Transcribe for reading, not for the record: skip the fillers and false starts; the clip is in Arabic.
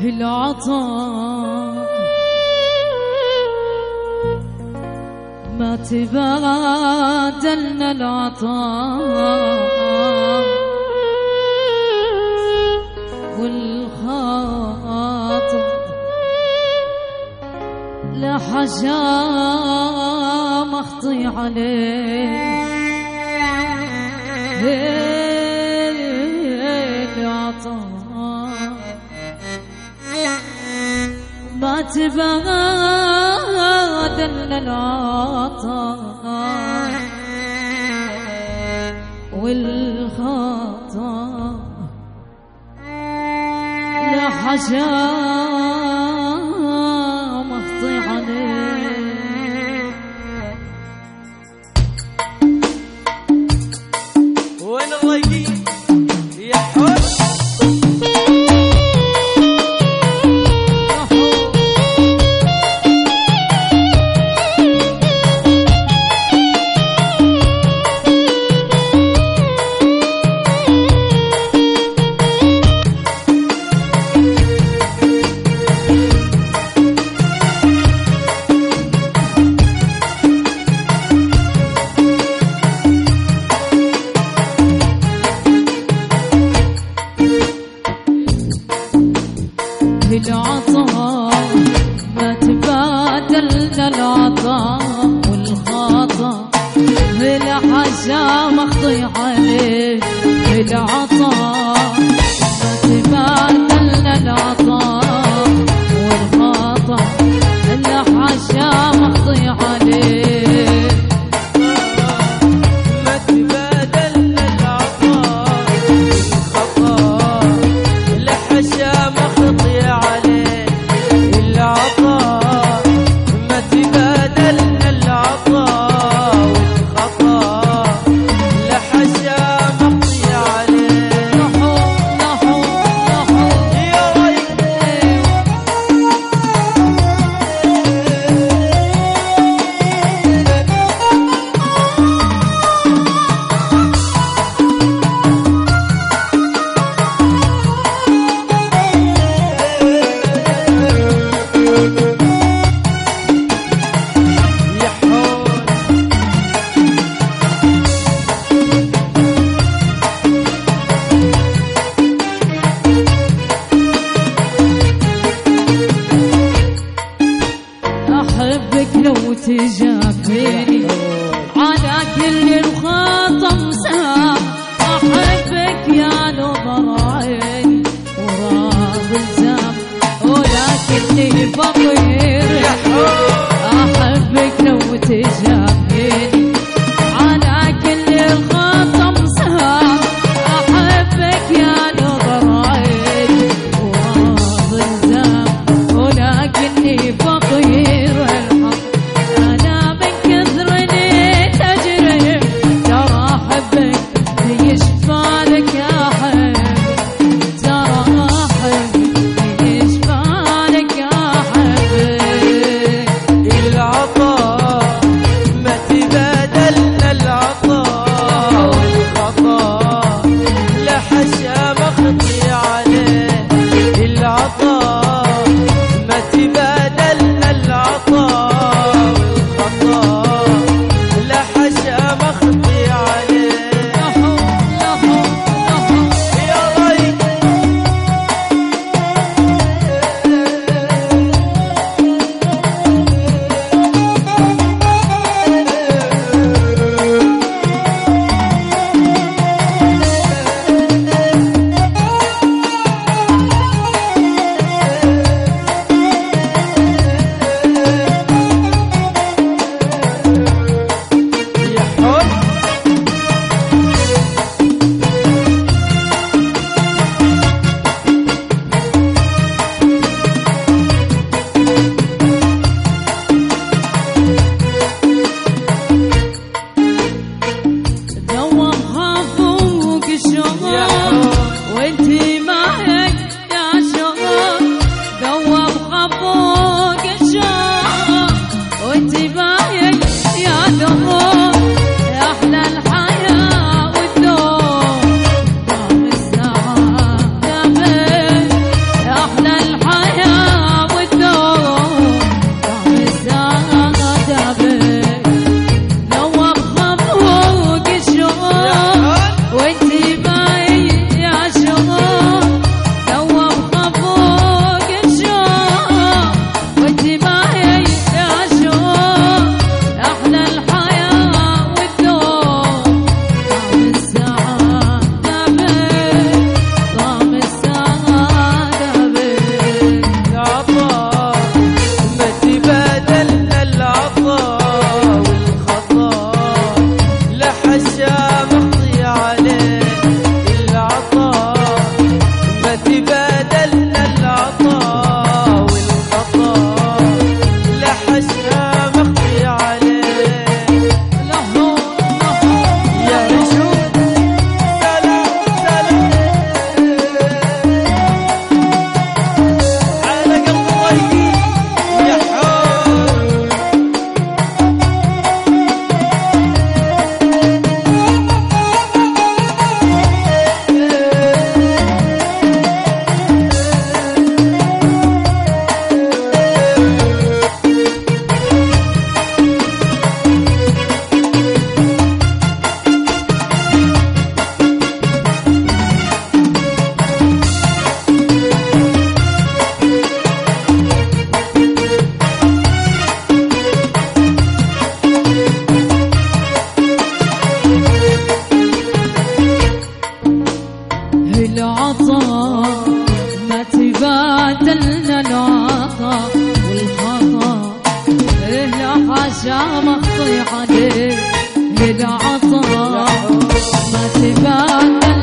العطاء ما تبادلنا العطاء والخاطر لا حاجة مخطي عليه العطاء ما تبادلنا العطاء والخطا لا حاجة مخطي عليه. وين الرقيق يا حب العطاء ما تبادلنا العطاء والخطا بلا حاجة مخطي عليه. العطاء ما تبادلنا العطاء والخطا بلا حاجة مخطي عليه. ما تبادلنا العطاء والخطا لا حاجة مخطي عليه. العطاء ما تبادلنا العطاء والخطا لا حاجة مخطي عليه. نحو نحو نحو يا ويلي يا حول أحبك لو تجافيني على كل الخطم سام. أحبك يا نظر عيني وراض الزام ولكني فقير. يا حول أحبك لو تجافيني على كل الخطم سام. أحبك يا نظر عيني وراض الزام ولكني فقير. الحق أنا اخطي عليه العطاء ما تبادل